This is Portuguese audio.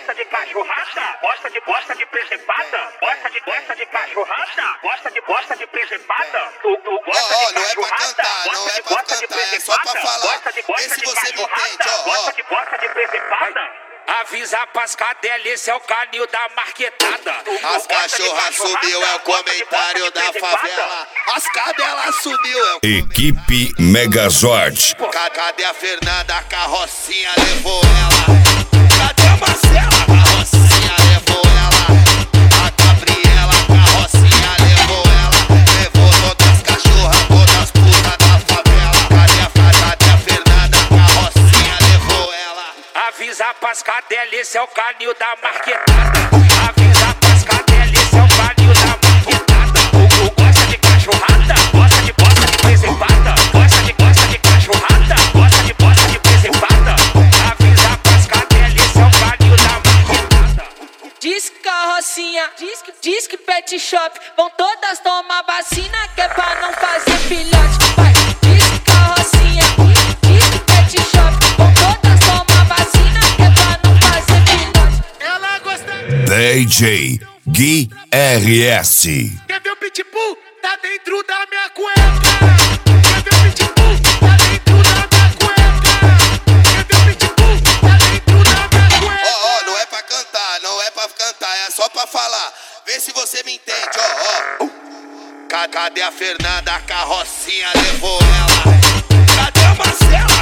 gosta de cachorrada? Gosta de presepada? Gosta de cachorrada? Gosta de presepada? Tu gosta de não é pra cachorrada? cantar, não é pra cantar, é só pra falar. Vê se você me entende, Gosta de presepada? Avisa pras cadelas, esse é o canil da marquetada. As cachorras sumiu, é o comentário da favela. As cadelas sumiu, é o Equipe Megazord. Cadê a Fernanda? A carrocinha levou ela. Cadê a Marcela? A carrocinha levou ela. A Gabriela, a carrocinha levou ela. Levou todas as cachorras, todas as putas da favela. Cadê a Fernanda? A carrocinha levou ela. Avisa pras cadelas, esse é o canil da marquetada. Avisa pras cadelas, esse é o canil da marquetada. Gosta de cachorrada? Gosta de presepada? Gosta de cachorrada? Gosta de presepada? Avisa pras cadelas, esse é o canil da marquetada. Diz que carrocinha, diz que pet shop, vão todas tomar vacina que é pra não fazer filhote. Vai, diz que carrocinha, diz que pet shop, vão todas tomar vacina que é pra não fazer filhote. Ela gosta. DJ Gui RS. Quer ver o pitbull? Tá dentro da minha cueca. Quer ver o pitbull? Tá dentro da minha cueca. Quer ver o pitbull? Tá dentro da minha cueca. Não é pra cantar, não é pra cantar, é só pra falar. Vê se você me entende, Cadê a Fernanda? A carrocinha levou ela. Cadê a Marcela?